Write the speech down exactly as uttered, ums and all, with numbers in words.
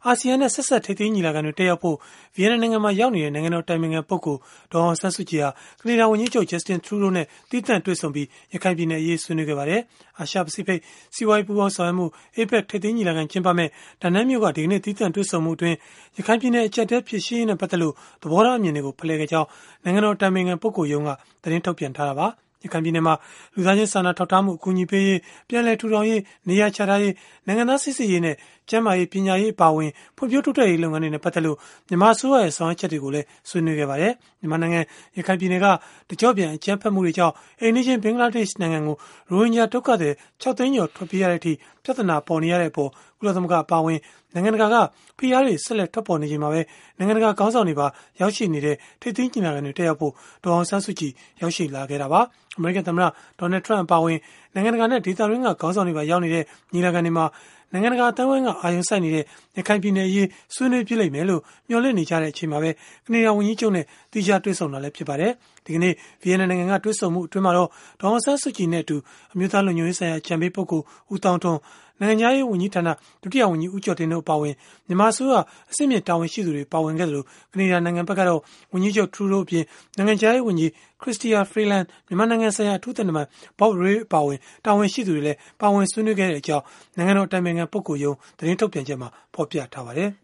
အာဆီယံနဲ့ဆက်ဆက်ထိပ်သီးညီလာခံတွေတက်ရောက်ဖို့ဗီယက်နမ်နိုင်ငံမှာရောက်နေတဲ့နိုင်ငံတော်တိုင်ပင်ခံပုဂ္ဂိုလ်ဒေါ်အောင်ဆန်းစုကြည်ဟာကနေဒါဝန်ကြီးချုပ် Justin Trudeau နဲ့သီးသန့်တွေ့ဆုံပြီးရခိုင်ပြည်နယ်အရေးဆွေးနွေးခဲ့ပါတယ်။အာရှပစိဖိတ်စီးပွားရေးပူးပေါင်းဆောင်ရွက်မှု အေပက် ထိပ်သီးညီလာခံကျင်းပမဲ့ဒါနန်းမြို့ကဒီကနေ့သီးသန့်တွေ့ဆုံမှုအတွင်းရခိုင်ပြည်နယ်အကျပ်အတည်းဖြေရှင်းရေးနဲ့ပတ်သက်လို့သဘောထားအမြင်တွေကိုဖလှယ်ခဲ့ကြောင်းနိုင်ငံတော်တိုင်ပင်ခံပုဂ္ဂိုလ်ရုံးကသတင်းထုတ်ပြန်ထားတာပါ။ရခိုင်ပြည်နယ်မှာလူသားချင်းစာနာထောက်ထားမှုအကူအညီပေးရေးပြည်내ထူထောင်ရေးနေရာချထားရေးနိုင်ငံသားစစ်စစ်ရေးနဲ့ကျန်းမာရေးပညာရေးအပါအဝင်ဖွံ့ဖြိုးတိုးတက်ရေးလုပ်ငန်းတွေနဲ့ပတ်သက်လို့မြန်မာအစိုးရရဲ့ဆောင်ရွက်ချက်တွေကိုလည်းဆွေးနွေးခဲ့ပါတယ်။မြန်မာနိုင်ငံရခိုင်ပြည်နယ်ကတကြော့ပြန်အကြမ်းဖက်မှုတွေကြောင့်အိမ်နီးချင်းဘင်္ဂလားဒေ့ရှ်နိုင်ငံကိုရိုဟင်ဂျာဒုက္ခသည်ခြောက်သိန်းကျော်ထွက်ပြေးရတဲ့အထိပြဿနာပေါ်နေရတဲ့အပေါ်ကုလသမဂ္ဂအပါအဝင်နိုင်ငံတကာကဖိအားတွေဆက်လက်ထွက်ပေါ်နေချိန်မှာပဲနိုင်ငံတကာခေါင်းဆောင်တွေပါရောက်ရှိနေတဲ့ထိပ်သီးညီလာခံတွေတက်ရောက်ဖို့ဒေါ်အောင်ဆန်းစုကြည်ရောက်ရှိလာခဲ့တာပါ။အမေရိကန်သမ္မတဒေါ်နယ်ထရန့်အပါအဝင်နိုင်ငံတကာနဲ့ဒေသတွင်းကခေါင်းဆောင်တွေပါရောက်နေတဲ့ညီလာခံတွေမှာနိုင်ငံတကာအသင်းအဝိုင်းကအာရုံစိုက်နေတဲ့ရခိုင်ပြည်နယ်အရေးဆွေးနွေးပြလိမ့်မယ်လို့မျှော်လင့်နေကြတဲ့အချိန်မှာပဲကနေဒါဝန်ကြီးချုပ်နဲ့တီးခြားတွေ့ဆုံတာလည်းဖြစ်ပါတယ်။ဒီကနေ့ဗီယက်နမ်နိုင်ငံကတွေ့ဆုံမှုအတွင်းမှာတော့ဒေါ်အောင်ဆန်းစုကြည်နဲ့အတူအမျိုးသားလုံခြုံရေးဆိုင်ရာအကြံပေးပုဂ္ဂိုလ်ဦးတောင်ထွန်းနိုင်ငံခြားရေးဝန်ကြီးဌာနဒုတိယဝန်ကြီးဦးကျော်တင်တို့အပါအဝင်မြန်မာအစိုးရအဆင့်မြင့်တာဝန်ရှိသူတွေပါဝင်ခဲ့တယ်လို့ကနေဒါနိုင်ငံဘက်ကတော့ဝန်ကြီးချုပ်ထရူဒိုအပြင်နိုင်ငံခြားရေးဝန်ကြီးခရစ္စတီယာဖရီလန်မြန်မာနိုင်ငံဆိုင်ရာအထူးသံတမန်ဘော့ရေအပါအဝင်တာဝန်ရှိသူတွေလည်းပါဝင်ဆွေးနွေးခဲ့တဲ့အကြောင်းနိုင်ငံတော်တိုင်ပင်ခံပုဂ္ဂိုလ်ရုံးသတင်းထုတ်ပြန်ချက်မှာဖော်ပြထားပါတယ်။